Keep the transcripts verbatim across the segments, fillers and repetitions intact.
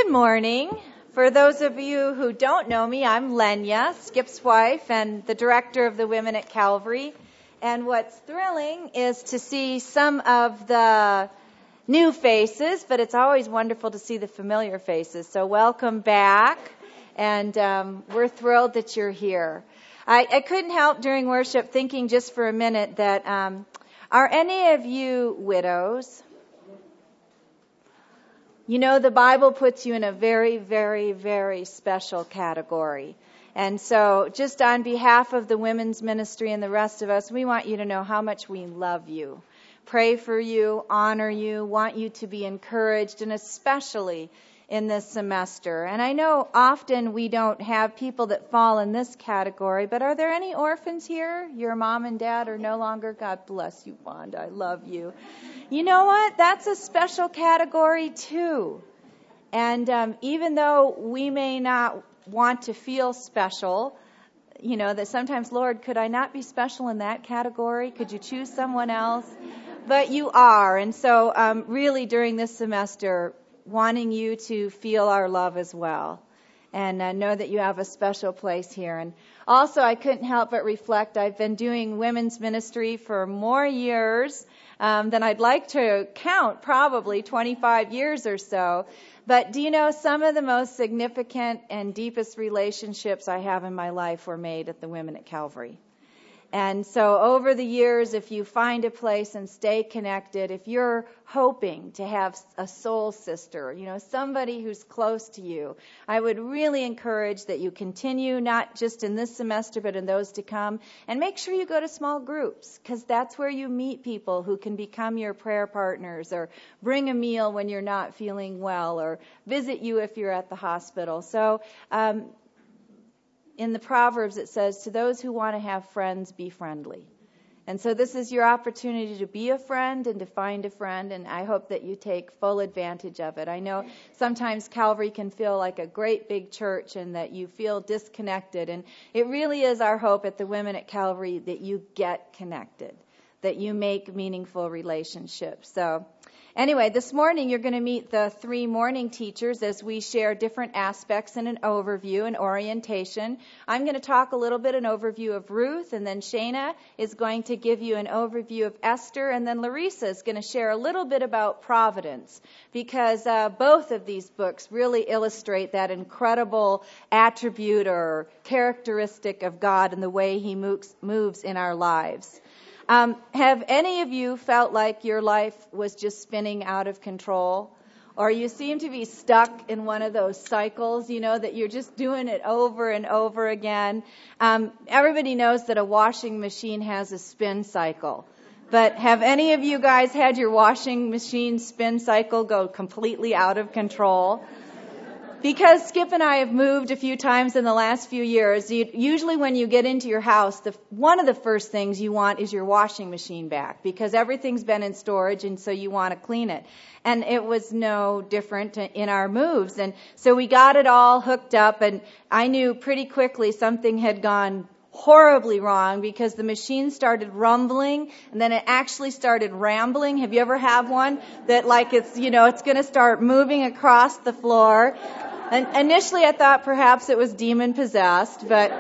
Good morning. For those of you who don't know me, I'm Lenya, Skip's wife and the director of the Women at Calvary. And what's thrilling is to see some of the new faces, but it's always wonderful to see the familiar faces. So welcome back, and um, we're thrilled that you're here. I, I couldn't help during worship thinking just for a minute that um, are any of you widows? You know, the Bible puts you in a very, very, very special category. And so just on behalf of the women's ministry and the rest of us, we want you to know how much we love you, pray for you, honor you, want you to be encouraged, and especially in this semester. And I know often we don't have people that fall in this category, but are there any orphans here? Your mom and dad are no longer? God bless you, Wanda. I love you. You know what? That's a special category too. And um, even though we may not want to feel special, you know, that sometimes, Lord, could I not be special in that category? Could you choose someone else? But you are. And so um, really during this semester, wanting you to feel our love as well. And uh, know that you have a special place here. And also, I couldn't help but reflect, I've been doing women's ministry for more years um, than I'd like to count, probably twenty-five years or so. But do you know, some of the most significant and deepest relationships I have in my life were made at the Women at Calvary. And so over the years, if you find a place and stay connected, if you're hoping to have a soul sister, you know, somebody who's close to you, I would really encourage that you continue, not just in this semester, but in those to come. And make sure you go to small groups, because that's where you meet people who can become your prayer partners, or bring a meal when you're not feeling well, or visit you if you're at the hospital. So, um, in the Proverbs, it says, to those who want to have friends, be friendly. And so this is your opportunity to be a friend and to find a friend, and I hope that you take full advantage of it. I know sometimes Calvary can feel like a great big church and that you feel disconnected, and it really is our hope at the Women at Calvary that you get connected, that you make meaningful relationships. So anyway, this morning you're going to meet the three morning teachers as we share different aspects and an overview and orientation. I'm going to talk a little bit an overview of Ruth, and then Shana is going to give you an overview of Esther, and then Larissa is going to share a little bit about Providence, because uh, both of these books really illustrate that incredible attribute or characteristic of God and the way He moves, moves in our lives. Um, have any of you felt like your life was just spinning out of control? Or you seem to be stuck in one of those cycles, you know, that you're just doing it over and over again? Um, everybody knows that a washing machine has a spin cycle. But have any of you guys had your washing machine spin cycle go completely out of control? Because Skip and I have moved a few times in the last few years, you, usually when you get into your house, the, one of the first things you want is your washing machine back, because everything's been in storage, and so you want to clean it. And it was no different in our moves. And so we got it all hooked up, and I knew pretty quickly something had gone horribly wrong, because the machine started rumbling, and then it actually started rambling. Have you ever had one that, like, it's, you know, it's going to start moving across the floor? And initially I thought perhaps it was demon possessed, but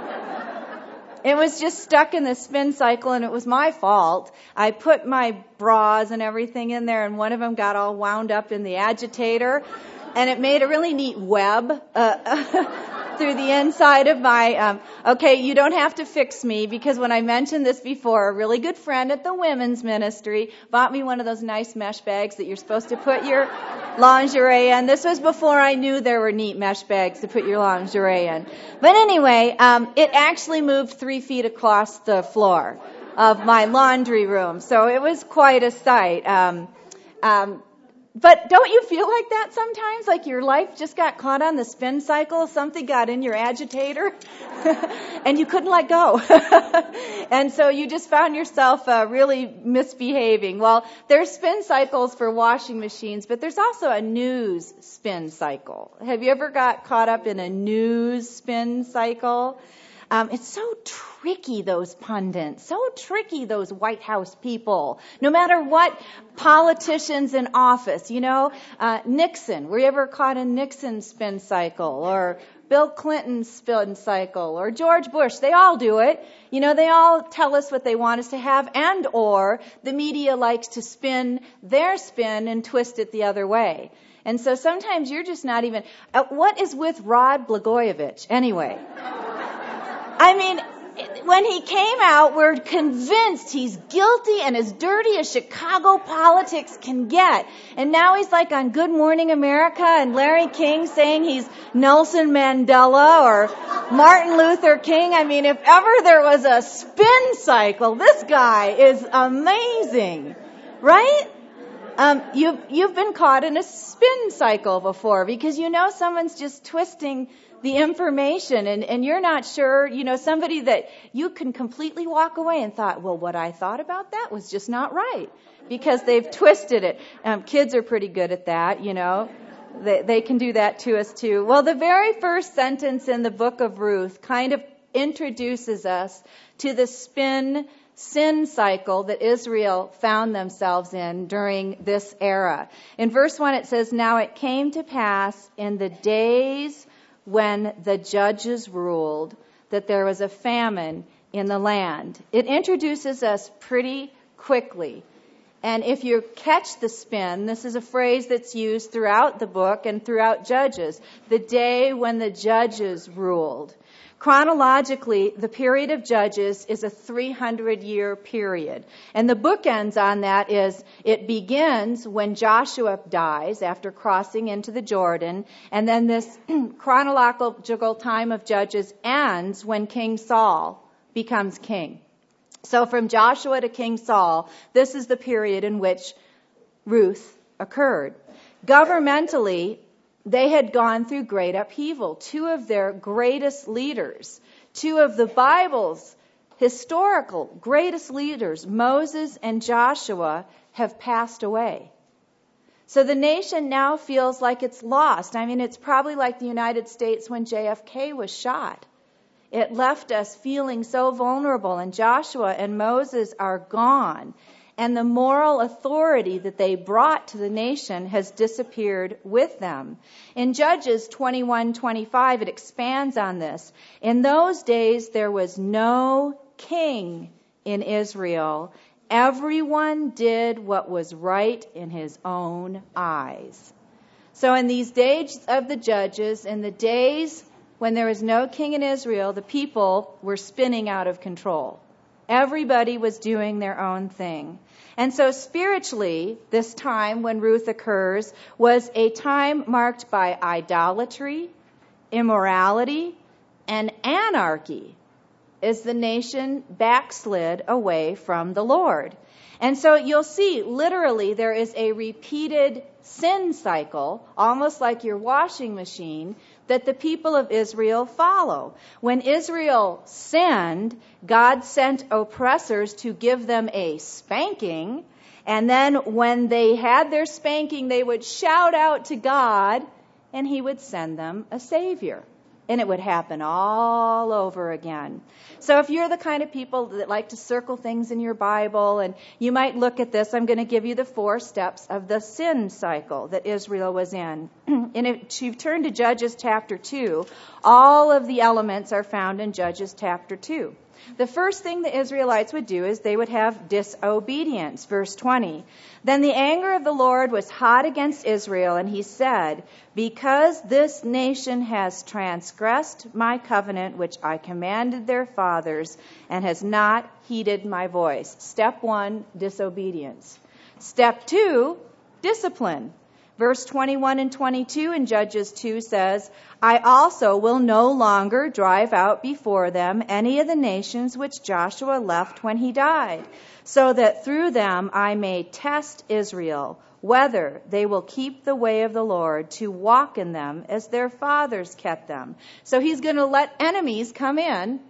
it was just stuck in the spin cycle, and it was my fault. I put my bras and everything in there, and one of them got all wound up in the agitator, and it made a really neat web uh, through the inside of my, um, okay, you don't have to fix me, because when I mentioned this before, a really good friend at the women's ministry bought me one of those nice mesh bags that you're supposed to put your lingerie in. This was before I knew there were neat mesh bags to put your lingerie in. But anyway, um, it actually moved three feet across the floor of my laundry room, so it was quite a sight. Um, um, But don't you feel like that sometimes? Like your life just got caught on the spin cycle? Something got in your agitator and you couldn't let go. And so you just found yourself uh, really misbehaving. Well, there's spin cycles for washing machines, but there's also a news spin cycle. Have you ever got caught up in a news spin cycle? Um, it's so tricky, those pundits, so tricky, those White House people. No matter what politicians in office, you know, uh, Nixon, were you ever caught in Nixon's spin cycle, or Bill Clinton's spin cycle, or George Bush? They all do it. You know, they all tell us what they want us to have, and or the media likes to spin their spin and twist it the other way. And so sometimes you're just not even, uh, what is with Rod Blagojevich anyway? I mean, when he came out, we're convinced he's guilty and as dirty as Chicago politics can get. And now he's like on Good Morning America and Larry King saying he's Nelson Mandela or Martin Luther King. I mean, if ever there was a spin cycle, this guy is amazing, right? Um, you've, you've been caught in a spin cycle before because you know someone's just twisting the information and, and you're not sure, you know, somebody that you can completely walk away and thought, well, what I thought about that was just not right because they've twisted it. Um, kids are pretty good at that, you know. They, they can do that to us too. Well, the very first sentence in the book of Ruth kind of introduces us to the spin sin cycle that Israel found themselves in during this era. In verse one it says, now it came to pass in the days when the judges ruled that there was a famine in the land. It introduces us pretty quickly. And if you catch the spin, this is a phrase that's used throughout the book and throughout Judges, the day when the judges ruled. Chronologically, the period of Judges is a three hundred year period. And the bookends on that is it begins when Joshua dies after crossing into the Jordan. And then this chronological time of Judges ends when King Saul becomes king. So from Joshua to King Saul, this is the period in which Ruth occurred. Governmentally, they had gone through great upheaval. Two of their greatest leaders, two of the Bible's historical greatest leaders, Moses and Joshua, have passed away. So the nation now feels like it's lost. I mean, it's probably like the United States when J F K was shot. It left us feeling so vulnerable, and Joshua and Moses are gone. And the moral authority that they brought to the nation has disappeared with them. In Judges twenty-one twenty-five, it expands on this. In those days, there was no king in Israel. Everyone did what was right in his own eyes. So in these days of the Judges, in the days when there was no king in Israel, the people were spinning out of control. Everybody was doing their own thing. And so spiritually, this time when Ruth occurs was a time marked by idolatry, immorality, and anarchy as the nation backslid away from the Lord. And so you'll see, literally, there is a repeated sin cycle, almost like your washing machine, that the people of Israel follow. When Israel sinned, God sent oppressors to give them a spanking, and then when they had their spanking, they would shout out to God, and He would send them a Savior. And it would happen all over again. So if you're the kind of people that like to circle things in your Bible, and you might look at this, I'm going to give you the four steps of the sin cycle that Israel was in. And if you turn to Judges chapter two, all of the elements are found in Judges chapter two. The first thing the Israelites would do is they would have disobedience. Verse twenty. Then the anger of the Lord was hot against Israel, and He said, because this nation has transgressed my covenant, which I commanded their fathers, and has not heeded my voice. Step one, disobedience. Step two, discipline. Verse twenty-one and twenty-two in Judges two says, I also will no longer drive out before them any of the nations which Joshua left when he died, so that through them I may test Israel, whether they will keep the way of the Lord to walk in them as their fathers kept them. So He's going to let enemies come in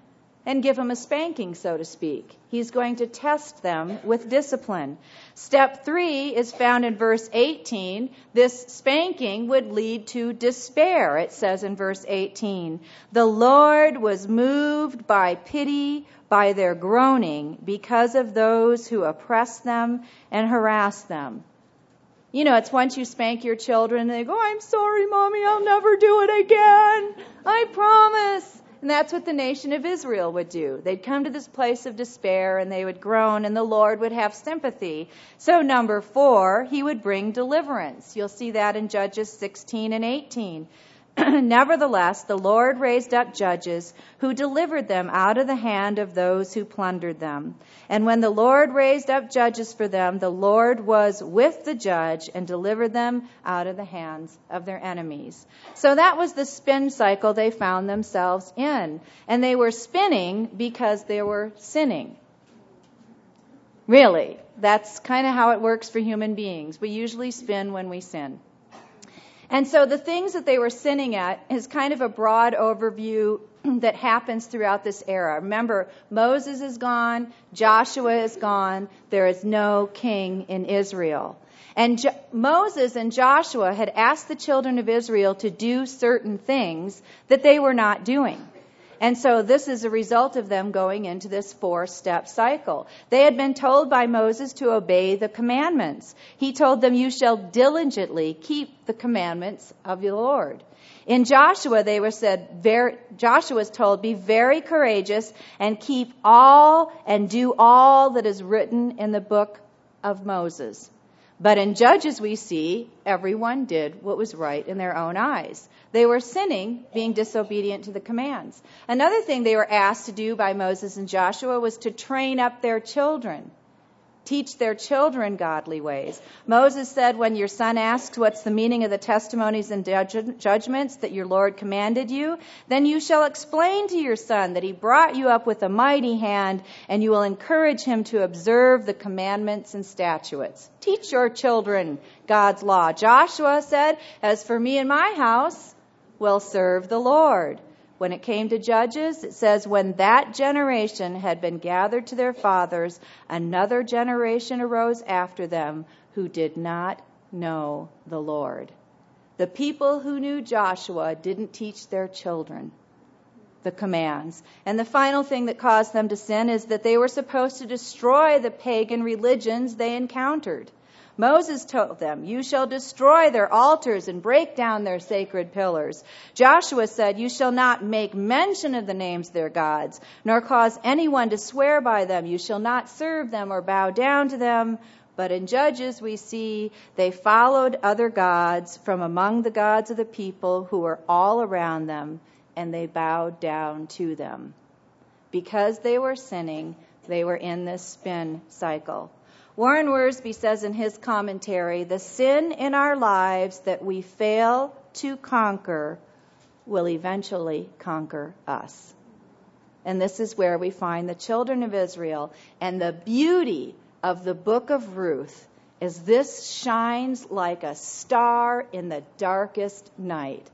and give them a spanking, so to speak. He's going to test them with discipline. Step three is found in verse eighteen. This spanking would lead to despair. It says in verse eighteen, "The Lord was moved by pity by their groaning because of those who oppress them and harass them." You know, it's once you spank your children and they go, "I'm sorry, Mommy, I'll never do it again. I promise." And that's what the nation of Israel would do. They'd come to this place of despair and they would groan and the Lord would have sympathy. So number four, he would bring deliverance. You'll see that in Judges sixteen and eighteen. "Nevertheless, the Lord raised up judges who delivered them out of the hand of those who plundered them. And when the Lord raised up judges for them, the Lord was with the judge and delivered them out of the hands of their enemies." So that was the spin cycle they found themselves in. And they were spinning because they were sinning. Really, that's kind of how it works for human beings. We usually spin when we sin. And so the things that they were sinning at is kind of a broad overview that happens throughout this era. Remember, Moses is gone, Joshua is gone, there is no king in Israel. And jo- Moses and Joshua had asked the children of Israel to do certain things that they were not doing. And so this is a result of them going into this four-step cycle. They had been told by Moses to obey the commandments. He told them, "You shall diligently keep the commandments of the Lord." In Joshua, they were said, very, Joshua was told, "Be very courageous and keep all and do all that is written in the book of Moses." But in Judges, we see everyone did what was right in their own eyes. They were sinning, being disobedient to the commands. Another thing they were asked to do by Moses and Joshua was to train up their children, teach their children godly ways. Moses said, "When your son asks what's the meaning of the testimonies and judgments that your Lord commanded you, then you shall explain to your son that he brought you up with a mighty hand, and you will encourage him to observe the commandments and statutes." Teach your children God's law. Joshua said, "As for me and my house, we'll serve the Lord." When it came to Judges, it says, "When that generation had been gathered to their fathers, another generation arose after them who did not know the Lord." The people who knew Joshua didn't teach their children the commands. And the final thing that caused them to sin is that they were supposed to destroy the pagan religions they encountered. Moses told them, "You shall destroy their altars and break down their sacred pillars." Joshua said, "You shall not make mention of the names of their gods, nor cause anyone to swear by them. You shall not serve them or bow down to them." But in Judges, we see they followed other gods from among the gods of the people who were all around them, and they bowed down to them. Because they were sinning, they were in this spin cycle. Warren Wiersbe says in his commentary, "The sin in our lives that we fail to conquer will eventually conquer us." And this is where we find the children of Israel. And the beauty of the book of Ruth is this shines like a star in the darkest night.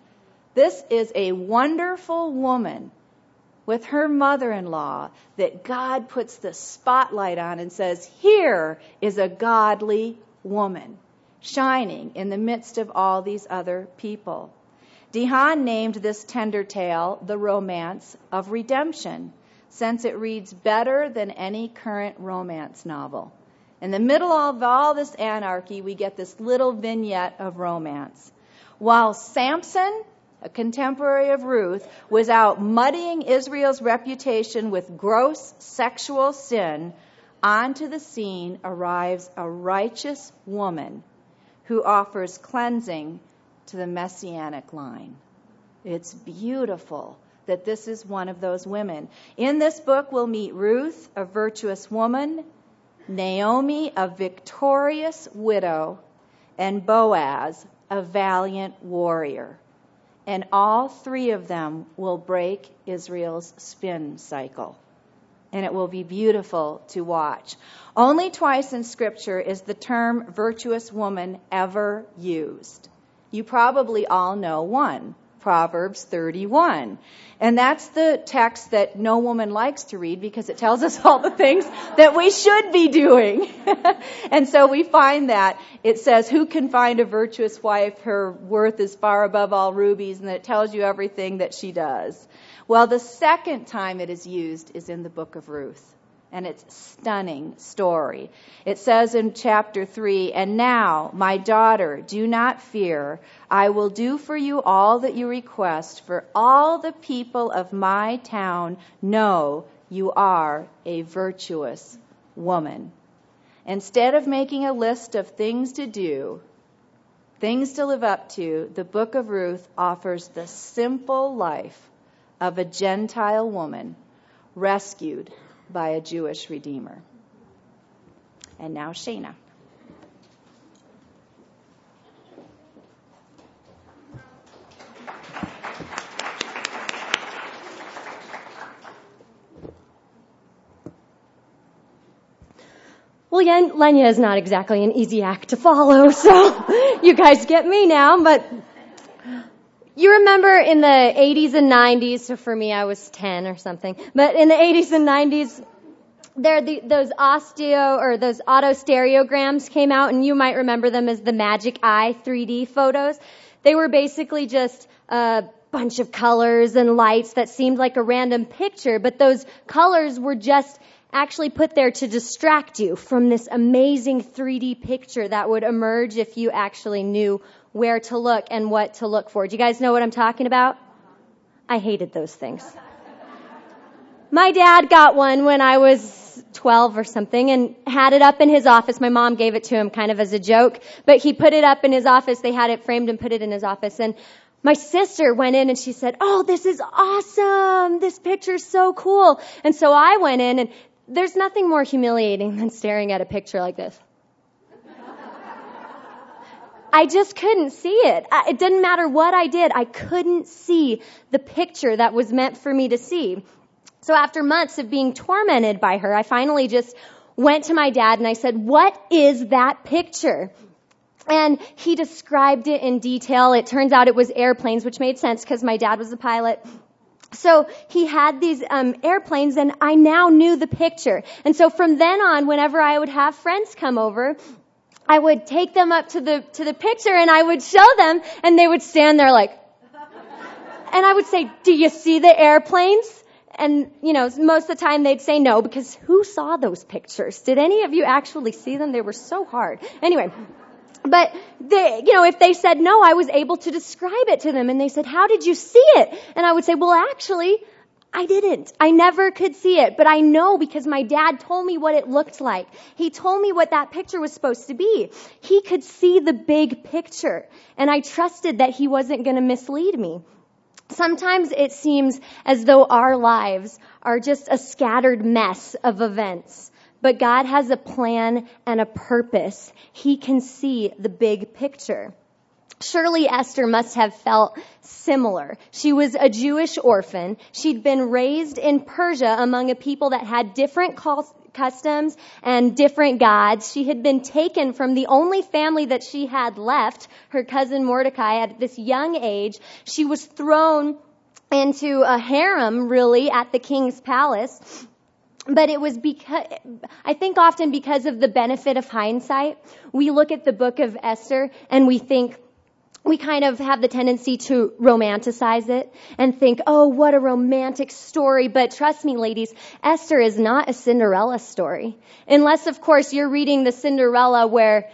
This is a wonderful woman with her mother-in-law that God puts the spotlight on and says, "Here is a godly woman shining in the midst of all these other people." DeHaan named this tender tale the romance of redemption, since it reads better than any current romance novel. In the middle of all this anarchy, we get this little vignette of romance. While Samson, a contemporary of Ruth, was out muddying Israel's reputation with gross sexual sin, onto the scene arrives a righteous woman who offers cleansing to the messianic line. It's beautiful that this is one of those women. In this book, we'll meet Ruth, a virtuous woman, Naomi, a victorious widow, and Boaz, a valiant warrior. And all three of them will break Israel's spin cycle. And it will be beautiful to watch. Only twice in Scripture is the term virtuous woman ever used. You probably all know one, Proverbs thirty-one. And that's the text that no woman likes to read because it tells us all the things that we should be doing. And so we find that it says, who can find a virtuous wife? Her worth is far above all rubies, and it tells you everything that she does. Well, the second time it is used is in the book of Ruth. And it's a stunning story. It says in chapter three, and now, my daughter, do not fear. I will do for you all that you request, for all the people of my town know you are a virtuous woman. Instead of making a list of things to do, things to live up to, the book of Ruth offers the simple life of a Gentile woman rescued by a Jewish redeemer. And now Shana. Well, yeah, Lenya is not exactly an easy act to follow, so you guys get me now, but you remember in the eighties and nineties, so for me I was ten or something, but in the eighties and nineties, there the, those osteo or those autostereograms came out, and you might remember them as the Magic Eye three D photos. They were basically just a bunch of colors and lights that seemed like a random picture, but those colors were just actually put there to distract you from this amazing three D picture that would emerge if you actually knew where to look and what to look for. Do you guys know what I'm talking about? I hated those things. My dad got one when I was twelve or something and had it up in his office. My mom gave it to him kind of as a joke, but he put it up in his office. They had it framed and put it in his office. And my sister went in and she said, "Oh, this is awesome. This picture's so cool." And so I went in, and there's nothing more humiliating than staring at a picture like this. I just couldn't see it. I, it didn't matter what I did. I couldn't see the picture that was meant for me to see. So after months of being tormented by her, I finally just went to my dad and I said, "What is that picture?" And he described it in detail. It turns out it was airplanes, which made sense because my dad was a pilot. So he had these um, airplanes, and I now knew the picture. And so from then on, whenever I would have friends come over, I would take them up to the to the picture, and I would show them, and they would stand there like, and I would say, "Do you see the airplanes?" And, you know, most of the time they'd say no, because who saw those pictures? Did any of you actually see them? They were so hard. Anyway, but they, you know, if they said no, I was able to describe it to them, and they said, "How did you see it?" And I would say, "Well, actually, I didn't. I never could see it, but I know because my dad told me what it looked like. He told me what that picture was supposed to be. He could see the big picture, and I trusted that he wasn't going to mislead me." Sometimes it seems as though our lives are just a scattered mess of events, but God has a plan and a purpose. He can see the big picture. Surely Esther must have felt similar. She was a Jewish orphan. She'd been raised in Persia among a people that had different customs and different gods. She had been taken from the only family that she had left, her cousin Mordecai, at this young age. She was thrown into a harem, really, at the king's palace. But it was because, I think often because of the benefit of hindsight, we look at the book of Esther and we think, we kind of have the tendency to romanticize it and think, "Oh, what a romantic story." But trust me, ladies, Esther is not a Cinderella story. Unless, of course, you're reading the Cinderella where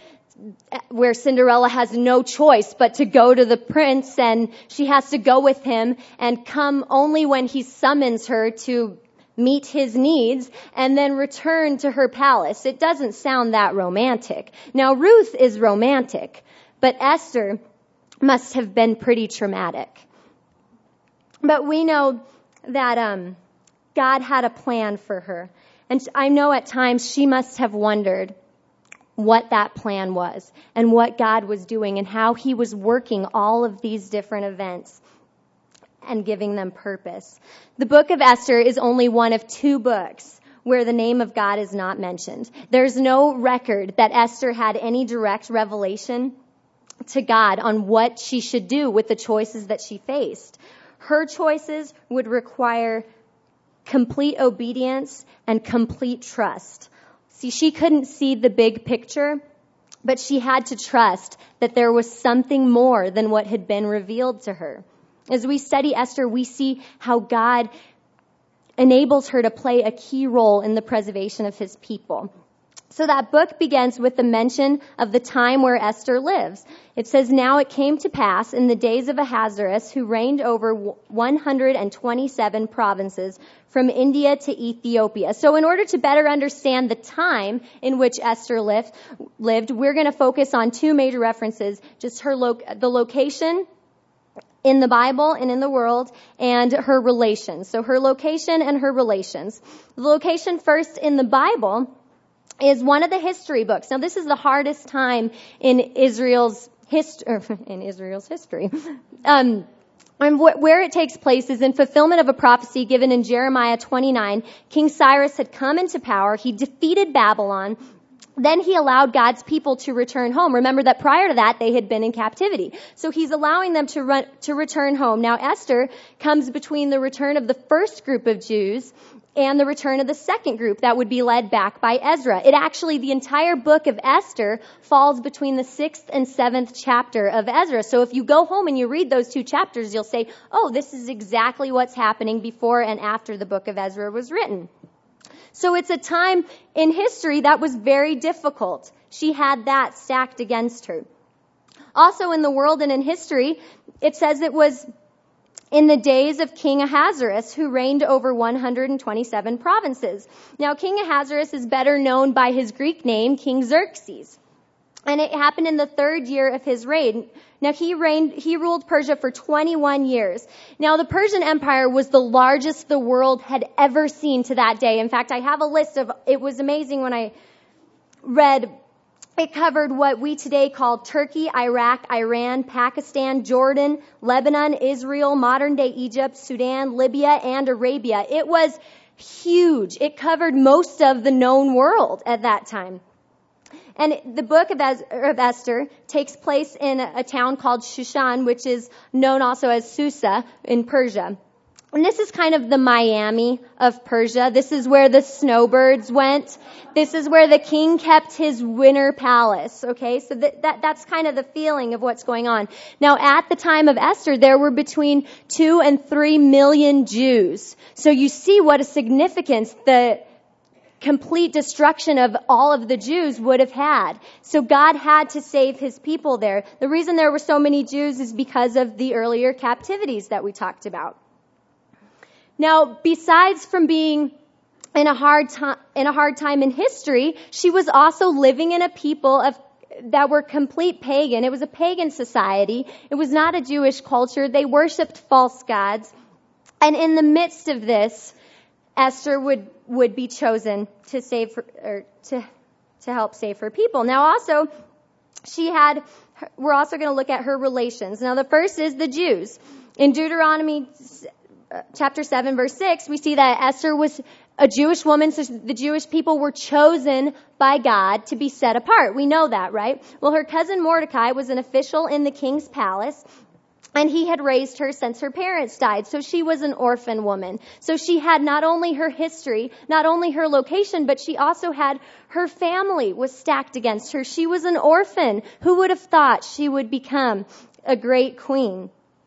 where Cinderella has no choice but to go to the prince, and she has to go with him and come only when he summons her to meet his needs, and then return to her palace. It doesn't sound that romantic. Now, Ruth is romantic, but Esther must have been pretty traumatic. But we know that um, God had a plan for her. And I know at times she must have wondered what that plan was and what God was doing and how he was working all of these different events and giving them purpose. The book of Esther is only one of two books where the name of God is not mentioned. There's no record that Esther had any direct revelation to God on what she should do with the choices that she faced. Her choices would require complete obedience and complete trust. See, she couldn't see the big picture, but she had to trust that there was something more than what had been revealed to her. As we study Esther, we see how God enables her to play a key role in the preservation of his people. So that book begins with the mention of the time where Esther lives. It says, "Now it came to pass in the days of Ahasuerus, who reigned over one hundred twenty-seven provinces from India to Ethiopia." So in order to better understand the time in which Esther lived, lived we're going to focus on two major references, just her lo- the location in the Bible and in the world, and her relations. So her location and her relations. The location first in the Bible is one of the history books. Now, this is the hardest time in Israel's history, in Israel's history. Um, and wh- where it takes place is in fulfillment of a prophecy given in Jeremiah twenty-nine. King Cyrus had come into power. He defeated Babylon. Then he allowed God's people to return home. Remember that prior to that, they had been in captivity. So he's allowing them to run, to return home. Now, Esther comes between the return of the first group of Jews and the return of the second group that would be led back by Ezra. It actually, the entire book of Esther falls between the sixth and seventh chapter of Ezra. So if you go home and you read those two chapters, you'll say, oh, this is exactly what's happening before and after the book of Ezra was written. So it's a time in history that was very difficult. She had that stacked against her. Also in the world and in history, it says it was in the days of King Ahasuerus, who reigned over one hundred twenty-seven provinces. Now, King Ahasuerus is better known by his Greek name, King Xerxes. And it happened in the third year of his reign. Now, he reigned, he ruled Persia for twenty-one years. Now, the Persian Empire was the largest the world had ever seen to that day. In fact, I have a list of, it was amazing when I read. It covered what we today call Turkey, Iraq, Iran, Pakistan, Jordan, Lebanon, Israel, modern-day Egypt, Sudan, Libya, and Arabia. It was huge. It covered most of the known world at that time. And the book of Esther takes place in a town called Shushan, which is known also as Susa in Persia. And this is kind of the Miami of Persia. This is where the snowbirds went. This is where the king kept his winter palace. Okay, so that, that that's kind of the feeling of what's going on. Now, at the time of Esther, there were between two and three million Jews. So you see what a significance the complete destruction of all of the Jews would have had. So God had to save his people there. The reason there were so many Jews is because of the earlier captivities that we talked about. Now, besides from being in a hard time, in a hard time in history, she was also living in a people of that were complete pagan. It was a pagan society. It was not a Jewish culture. They worshipped false gods. And in the midst of this, Esther would, would be chosen to save her, or to to help save her people. Now, also, she had. We're also going to look at her relations. Now, the first is the Jews. In Deuteronomy chapter seven, verse six, we see that Esther was a Jewish woman, so the Jewish people were chosen by God to be set apart. We know that, right? Well, her cousin Mordecai was an official in the king's palace, and he had raised her since her parents died. So she was an orphan woman. So she had not only her history, not only her location, but she also had her family was stacked against her. She was an orphan. Who would have thought she would become a great queen?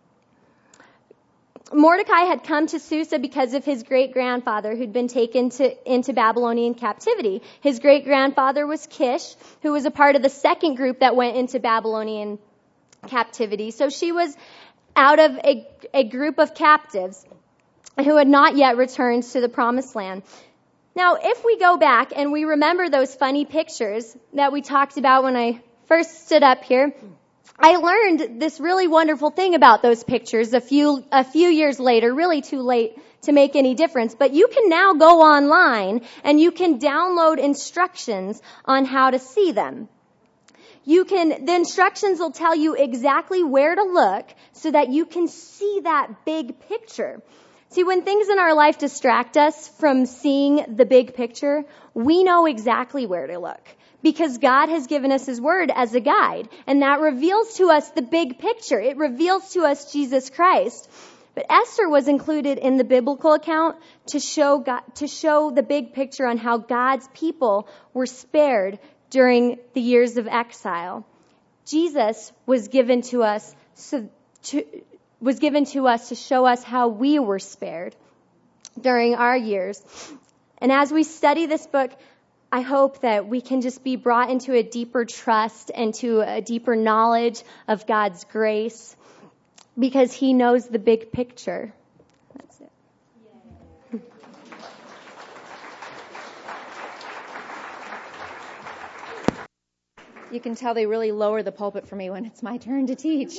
Mordecai had come to Susa because of his great-grandfather who'd been taken to, into Babylonian captivity. His great-grandfather was Kish, who was a part of the second group that went into Babylonian captivity. So she was out of a, a group of captives who had not yet returned to the promised land. Now, if we go back and we remember those funny pictures that we talked about when I first stood up here, I learned this really wonderful thing about those pictures a few a few years later, really too late to make any difference. But you can now go online and you can download instructions on how to see them. You can, the instructions will tell you exactly where to look so that you can see that big picture. See, when things in our life distract us from seeing the big picture, we know exactly where to look. because God has given us his word as a guide. And that reveals to us the big picture. It reveals to us Jesus Christ. But Esther was included in the biblical account to show God, to show the big picture on how God's people were spared during the years of exile. Jesus was given to us so to, was given to us to show us how we were spared during our years. And as we study this book, I hope that we can just be brought into a deeper trust and to a deeper knowledge of God's grace, because he knows the big picture. That's it. You can tell they really lower the pulpit for me when it's my turn to teach.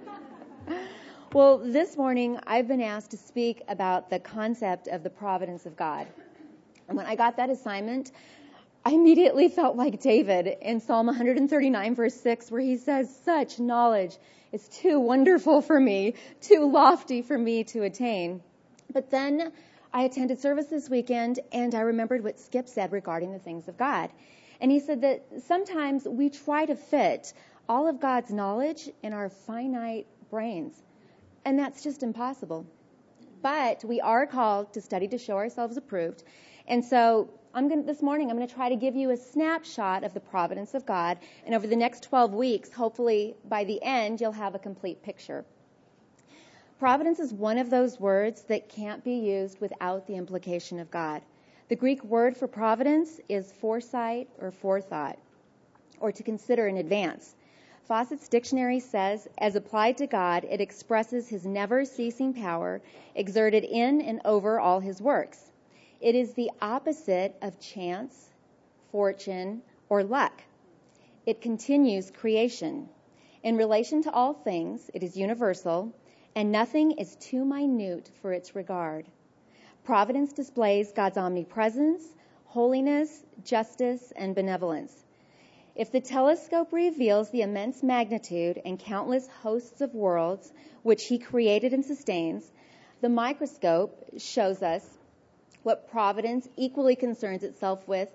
Well, this morning I've been asked to speak about the concept of the providence of God. And when I got that assignment, I immediately felt like David in Psalm one thirty-nine, verse six, where he says, "Such knowledge is too wonderful for me, too lofty for me to attain." But then I attended service this weekend, and I remembered what Skip said regarding the things of God. And he said that sometimes we try to fit all of God's knowledge in our finite brains, and that's just impossible. But we are called to study to show ourselves approved. And so I'm going to, this morning, I'm going to try to give you a snapshot of the providence of God. And over the next twelve weeks, hopefully by the end, you'll have a complete picture. Providence is one of those words that can't be used without the implication of God. The Greek word for providence is foresight or forethought, or to consider in advance. Fawcett's dictionary says, as applied to God, it expresses his never-ceasing power exerted in and over all his works. It is the opposite of chance, fortune, or luck. It continues creation. In relation to all things, it is universal, and nothing is too minute for its regard. Providence displays God's omnipresence, holiness, justice, and benevolence. If the telescope reveals the immense magnitude and countless hosts of worlds which he created and sustains, the microscope shows us what providence equally concerns itself with,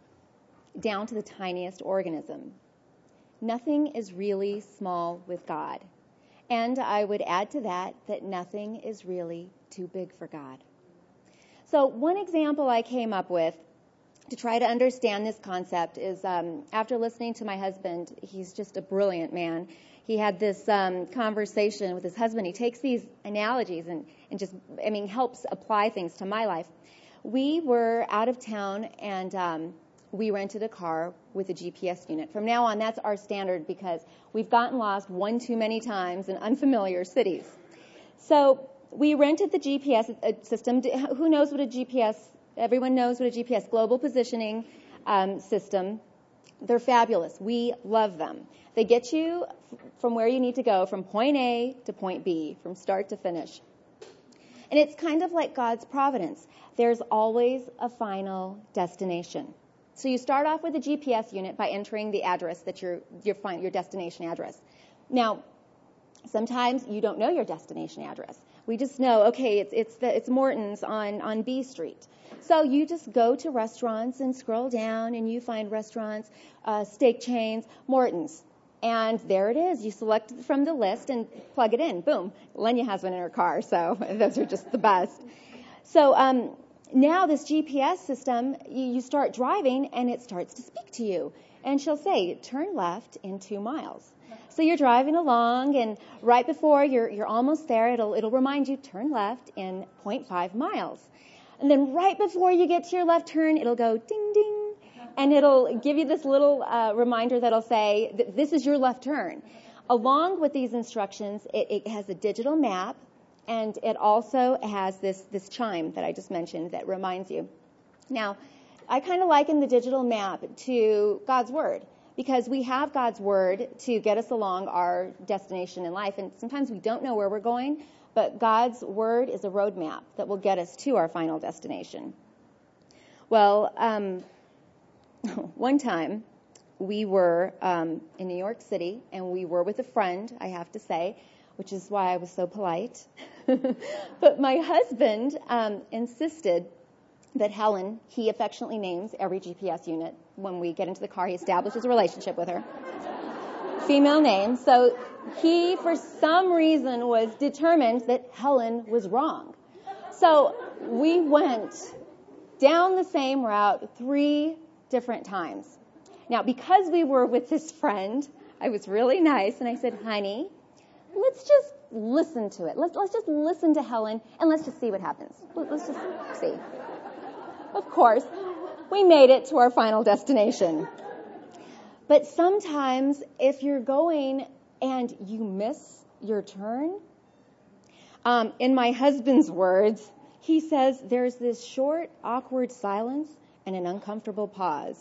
down to the tiniest organism. Nothing is really small with God. And I would add to that that nothing is really too big for God. So one example I came up with to try to understand this concept is um, after listening to my husband, he's just a brilliant man. He had this um, conversation with his husband. He takes these analogies and, and just, I mean, helps apply things to my life. We were out of town, and um, we rented a car with a G P S unit. From now on, that's our standard because we've gotten lost one too many times in unfamiliar cities. So we rented the G P S system. Who knows what a G P S, everyone knows what a G P S, global positioning um, system. They're fabulous. We love them. They get you from where you need to go, from point A to point B, from start to finish. And it's kind of like God's providence. There's always a final destination. So you start off with a G P S unit by entering the address that your your your destination address. Now, sometimes you don't know your destination address. We just know, okay, it's it's the it's Morton's on on B Street. So you just go to restaurants and scroll down, and you find restaurants, uh, steak chains, Morton's. And there it is. You select from the list and plug it in. Boom. Lenya has one in her car, so those are just the best. So um, now this G P S system, you, you start driving, and it starts to speak to you. And she'll say, turn left in two miles. So you're driving along, and right before you're you're almost there, it'll it'll remind you, turn left in zero point five miles. And then right before you get to your left turn, it'll go ding, ding. And it'll give you this little uh, reminder that'll say, this is your left turn. Along with these instructions, it, it has a digital map, and it also has this, this chime that I just mentioned that reminds you. Now, I kind of liken the digital map to God's Word, because we have God's Word to get us along our destination in life, and sometimes we don't know where we're going, but God's Word is a roadmap that will get us to our final destination. Well, um... one time, we were um, in New York City, and we were with a friend, I have to say, which is why I was so polite. But my husband um, insisted that Helen, he affectionately names every G P S unit. When we get into the car, he establishes a relationship with her. Female name. So he, for some reason, was determined that Helen was wrong. So we went down the same route three different times. Now, because we were with this friend, I was really nice, and I said, honey, let's just listen to it. Let's, let's just listen to Helen, and let's just see what happens. Let's just see. Of course, we made it to our final destination. But sometimes if you're going and you miss your turn, um, in my husband's words, he says there's this short, awkward silence and an uncomfortable pause.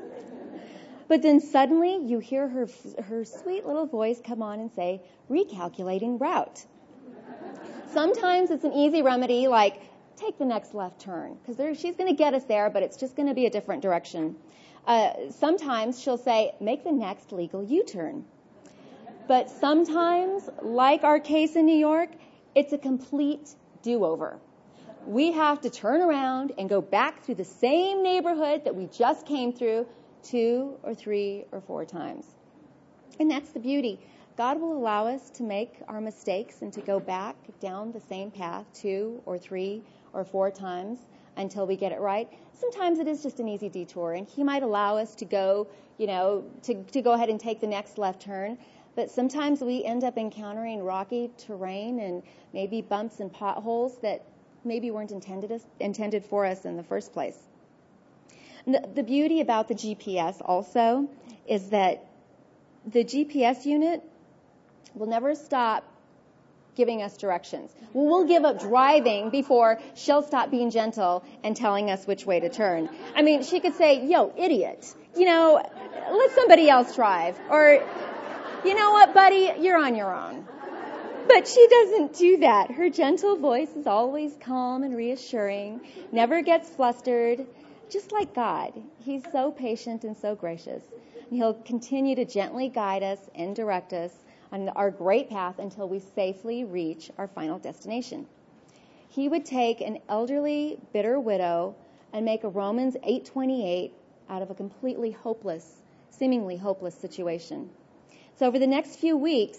But then suddenly you hear her her sweet little voice come on and say, recalculating route. Sometimes it's an easy remedy like, take the next left turn, because she's going to get us there, but it's just going to be a different direction. Uh, sometimes she'll say, make the next legal U-turn. But sometimes, like our case in New York, it's a complete do-over. We have to turn around and go back through the same neighborhood that we just came through two or three or four times. And that's the beauty. God will allow us to make our mistakes and to go back down the same path two or three or four times until we get it right. Sometimes it is just an easy detour, and he might allow us to go, you know, to, to go ahead and take the next left turn. But sometimes we end up encountering rocky terrain and maybe bumps and potholes that maybe weren't intended us, intended for us in the first place. The, the beauty about the G P S also is that the G P S unit will never stop giving us directions. We'll give up driving before she'll stop being gentle and telling us which way to turn. I mean, she could say, yo, idiot, you know, let somebody else drive. Or, you know what, buddy, you're on your own. But she doesn't do that. Her gentle voice is always calm and reassuring, never gets flustered, just like God. He's so patient and so gracious. And he'll continue to gently guide us and direct us on our great path until we safely reach our final destination. He would take an elderly, bitter widow and make a Romans eight twenty-eight out of a completely hopeless, seemingly hopeless situation. So over the next few weeks,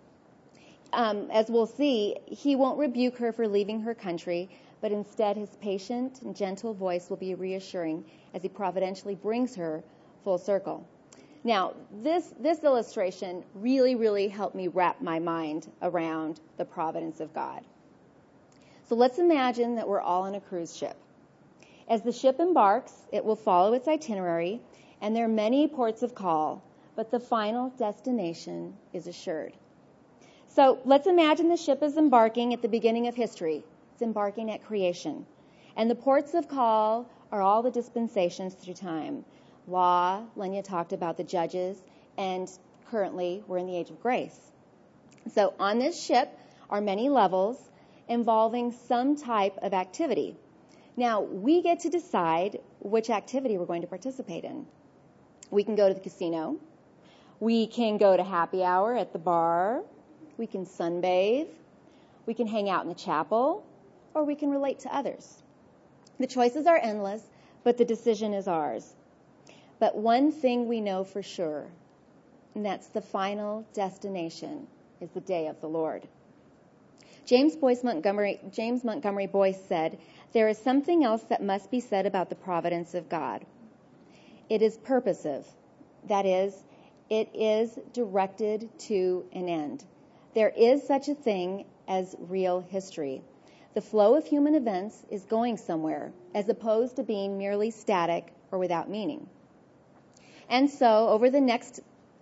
um, as we'll see, he won't rebuke her for leaving her country, but instead his patient and gentle voice will be reassuring as he providentially brings her full circle. Now, this, this illustration really, really helped me wrap my mind around the providence of God. So let's imagine that we're all on a cruise ship. As the ship embarks, it will follow its itinerary, and there are many ports of call, but the final destination is assured. So let's imagine the ship is embarking at the beginning of history. It's embarking at creation. And the ports of call are all the dispensations through time. Law, Lenya talked about the judges, and currently we're in the age of grace. So on this ship are many levels involving some type of activity. Now, we get to decide which activity we're going to participate in. We can go to the casino. We can go to happy hour at the bar. We can sunbathe. We can hang out in the chapel, or we can relate to others. The choices are endless, but the decision is ours. But one thing we know for sure, and that's the final destination is the day of the Lord. James Boyce Montgomery, James Montgomery Boyce said, there is something else that must be said about the providence of God. It is purposive. That is, it is directed to an end. There is such a thing as real history. The flow of human events is going somewhere, as opposed to being merely static or without meaning. And so, over the next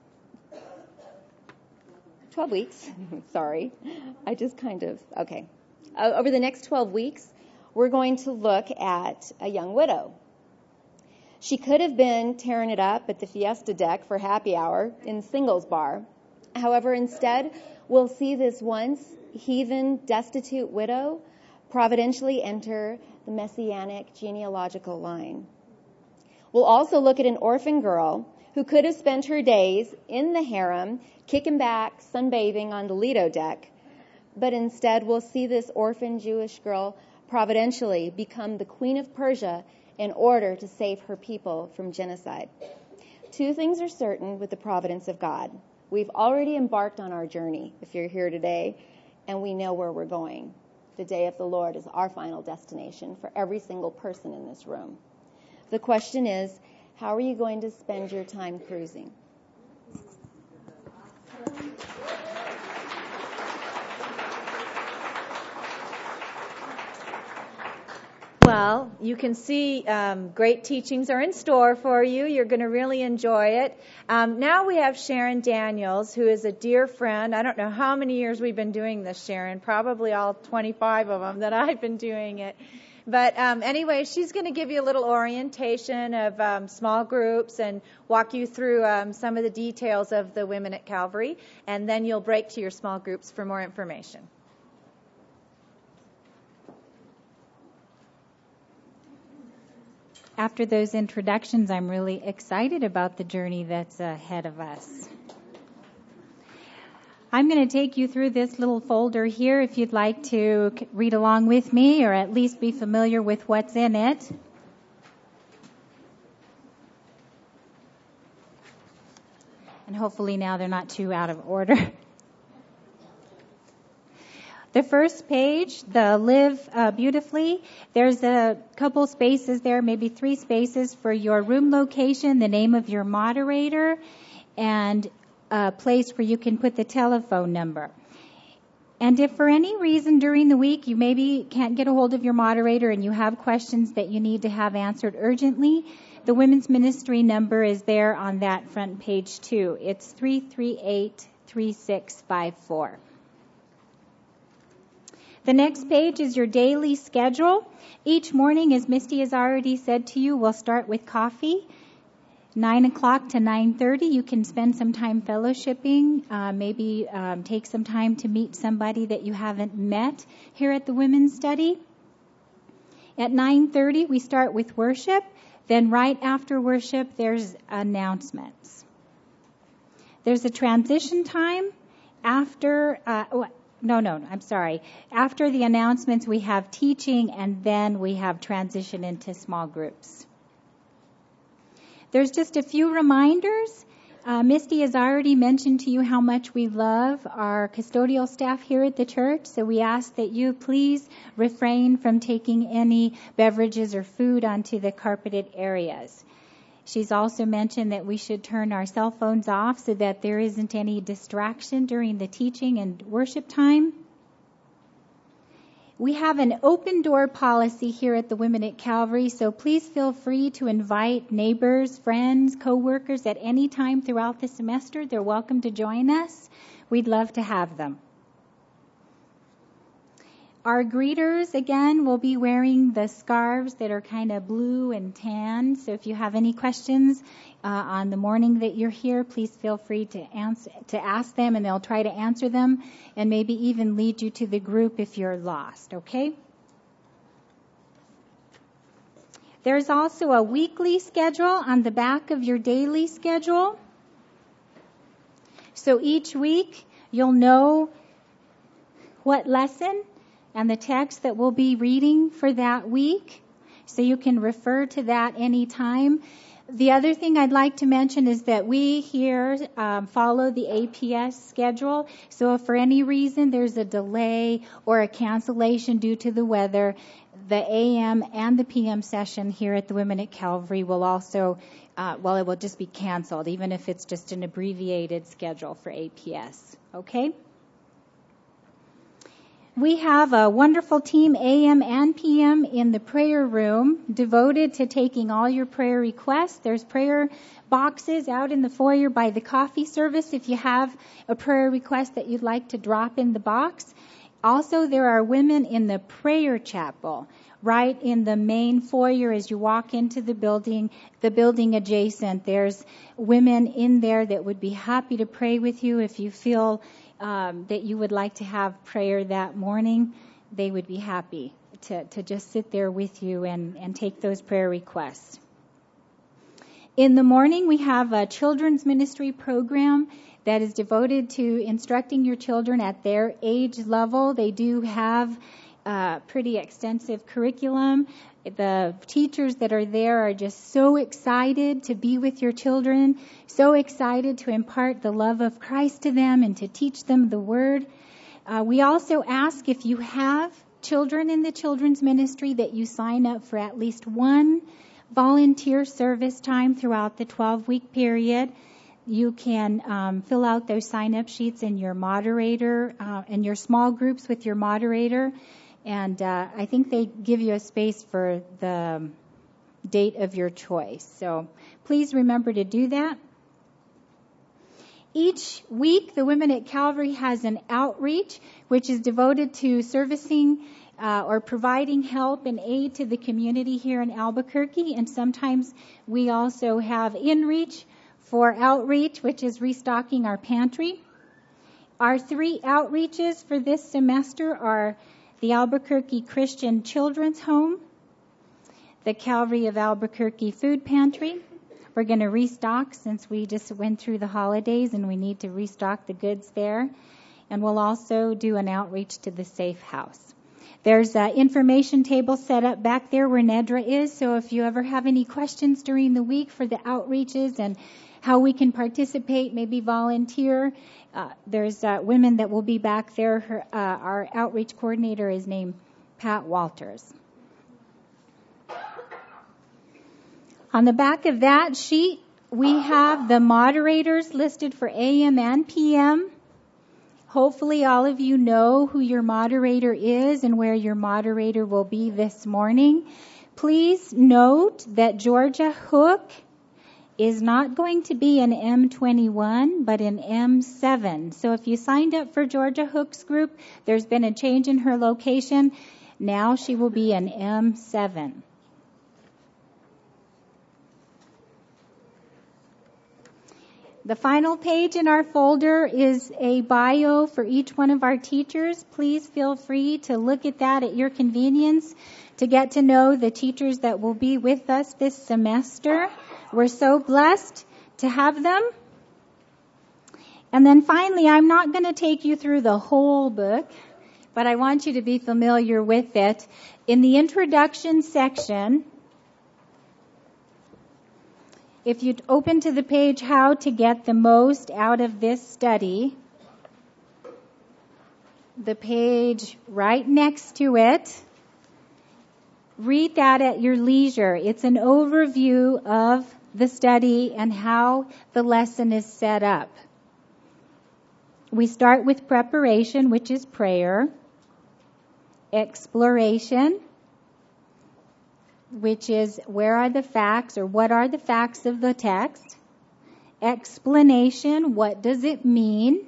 twelve weeks, sorry, I just kind of, okay. Uh, over the next twelve weeks, we're going to look at a young widow. She could have been tearing it up at the Fiesta deck for happy hour in singles bar. However, instead, we'll see this once heathen, destitute widow providentially enter the messianic genealogical line. We'll also look at an orphan girl who could have spent her days in the harem, kicking back, sunbathing on the Lido deck, but instead we'll see this orphan Jewish girl providentially become the Queen of Persia in order to save her people from genocide. Two things are certain with the providence of God. We've already embarked on our journey, if you're here today, and we know where we're going. The day of the Lord is our final destination for every single person in this room. The question is, how are you going to spend your time cruising? Well, you can see um, great teachings are in store for you. You're going to really enjoy it. Um, now we have Sharon Daniels, who is a dear friend. I don't know how many years we've been doing this, Sharon. Probably all twenty-five of them that I've been doing it. But um, anyway, she's going to give you a little orientation of um, small groups and walk you through um, some of the details of the Women at Calvary. And then you'll break to your small groups for more information. After those introductions, I'm really excited about the journey that's ahead of us. I'm going to take you through this little folder here if you'd like to read along with me or at least be familiar with what's in it. And hopefully now they're not too out of order. The first page, the Live uh, Beautifully, there's a couple spaces there, maybe three spaces for your room location, the name of your moderator, and a place where you can put the telephone number. And if for any reason during the week you maybe can't get a hold of your moderator and you have questions that you need to have answered urgently, the women's ministry number is there on that front page too. It's three three eight, three six five four. The next page is your daily schedule. Each morning, as Misty has already said to you, we'll start with coffee. nine o'clock to nine thirty, you can spend some time fellowshipping, uh, maybe um, take some time to meet somebody that you haven't met here at the Women's Study. At nine thirty, we start with worship. Then right after worship, there's announcements. There's a transition time after... Uh, No, no, I'm sorry. After the announcements, we have teaching, and then we have transition into small groups. There's just a few reminders. Uh, Misty has already mentioned to you how much we love our custodial staff here at the church, so we ask that you please refrain from taking any beverages or food onto the carpeted areas. She's also mentioned that we should turn our cell phones off so that there isn't any distraction during the teaching and worship time. We have an open door policy here at the Women at Calvary, so please feel free to invite neighbors, friends, co-workers at any time throughout the semester. They're welcome to join us. We'd love to have them. Our greeters, again, will be wearing the scarves that are kind of blue and tan. So if you have any questions uh, on the morning that you're here, please feel free to, answer, to ask them, and they'll try to answer them and maybe even lead you to the group if you're lost, okay? There's also a weekly schedule on the back of your daily schedule. So each week, you'll know what lesson and the text that we'll be reading for that week, so you can refer to that anytime. The other thing I'd like to mention is that we here um, follow the A P S schedule, so if for any reason there's a delay or a cancellation due to the weather, the A M and the P M session here at the Women at Calvary will also, uh, well, it will just be canceled, even if it's just an abbreviated schedule for A P S, okay? We have a wonderful team, A M and P M, in the prayer room, devoted to taking all your prayer requests. There's prayer boxes out in the foyer by the coffee service if you have a prayer request that you'd like to drop in the box. Also, there are women in the prayer chapel, right in the main foyer as you walk into the building, the building adjacent. There's women in there that would be happy to pray with you if you feel Um, that you would like to have prayer that morning. They would be happy to, to just sit there with you and, and take those prayer requests. In the morning, we have a children's ministry program that is devoted to instructing your children at their age level. They do have a pretty extensive curriculum. The teachers that are there are just so excited to be with your children, so excited to impart the love of Christ to them and to teach them the Word. Uh, we also ask if you have children in the children's ministry that you sign up for at least one volunteer service time throughout the twelve-week period. You can um, fill out those sign-up sheets in your moderator, uh, in your small groups with your moderator. And uh, I think they give you a space for the date of your choice. So please remember to do that. Each week, the Women at Calvary has an outreach, which is devoted to servicing uh, or providing help and aid to the community here in Albuquerque. And sometimes we also have in-reach for outreach, which is restocking our pantry. Our three outreaches for this semester are the Albuquerque Christian Children's Home, the Calvary of Albuquerque Food Pantry. We're going to restock since we just went through the holidays and we need to restock the goods there. And we'll also do an outreach to the Safe House. There's an information table set up back there where Nedra is, so if you ever have any questions during the week for the outreaches and how we can participate, maybe volunteer, uh, there's uh, women that will be back there. Her, uh, our outreach coordinator is named Pat Walters. On the back of that sheet, we have the moderators listed for A M and P M. Hopefully all of you know who your moderator is and where your moderator will be this morning. Please note that Georgia Hook is not going to be an M twenty-one, but an M seven. So if you signed up for Georgia Hook's group, there's been a change in her location. Now she will be an M seven. The final page in our folder is a bio for each one of our teachers. Please feel free to look at that at your convenience to get to know the teachers that will be with us this semester. We're so blessed to have them. And then finally, I'm not going to take you through the whole book, but I want you to be familiar with it. In the introduction section, if you open to the page, How to Get the Most Out of This Study, the page right next to it, read that at your leisure. It's an overview of the study and how the lesson is set up. We start with preparation, which is prayer, exploration, which is where are the facts or what are the facts of the text, explanation, what does it mean,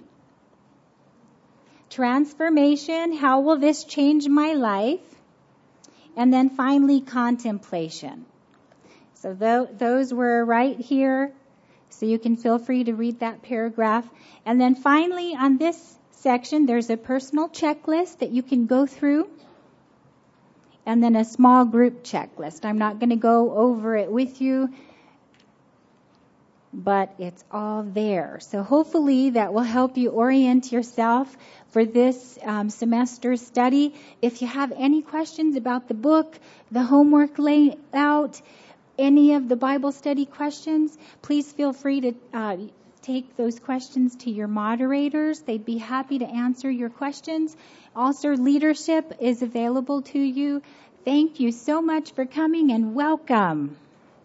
transformation, how will this change my life, and then finally contemplation. So th- those were right here, so you can feel free to read that paragraph. And then finally on this section, there's a personal checklist that you can go through, and then a small group checklist. I'm not going to go over it with you, but it's all there. So hopefully that will help you orient yourself for this um, semester's study. If you have any questions about the book, the homework layout, any of the Bible study questions, please feel free to uh, take those questions to your moderators. They'd be happy to answer your questions. Also, leadership is available to you. Thank you so much for coming and welcome.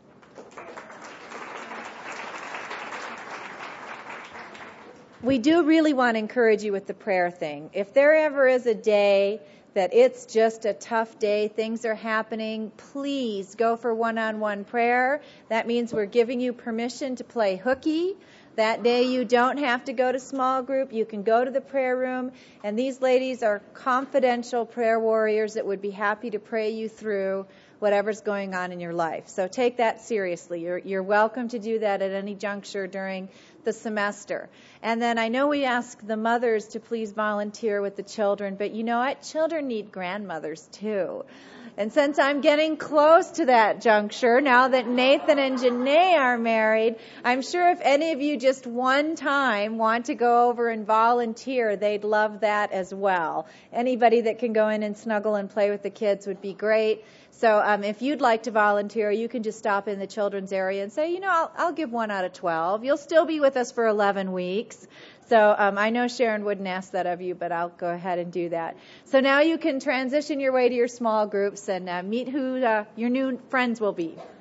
We do really want to encourage you with the prayer thing. If there ever is a day that it's just a tough day, things are happening, please go for one-on-one prayer. That means we're giving you permission to play hooky. That day you don't have to go to small group. You can go to the prayer room. And these ladies are confidential prayer warriors that would be happy to pray you through whatever's going on in your life. So take that seriously. You're, you're welcome to do that at any juncture during the semester. And then I know we ask the mothers to please volunteer with the children, but you know what? Children need grandmothers too. And since I'm getting close to that juncture, now that Nathan and Janae are married, I'm sure if any of you just one time want to go over and volunteer, they'd love that as well. Anybody that can go in and snuggle and play with the kids would be great. So um, if you'd like to volunteer, you can just stop in the children's area and say, you know, I'll, I'll give one out of twelve. You'll still be with us for eleven weeks. So um, I know Sharon wouldn't ask that of you, but I'll go ahead and do that. So now you can transition your way to your small groups and uh, meet who uh, your new friends will be.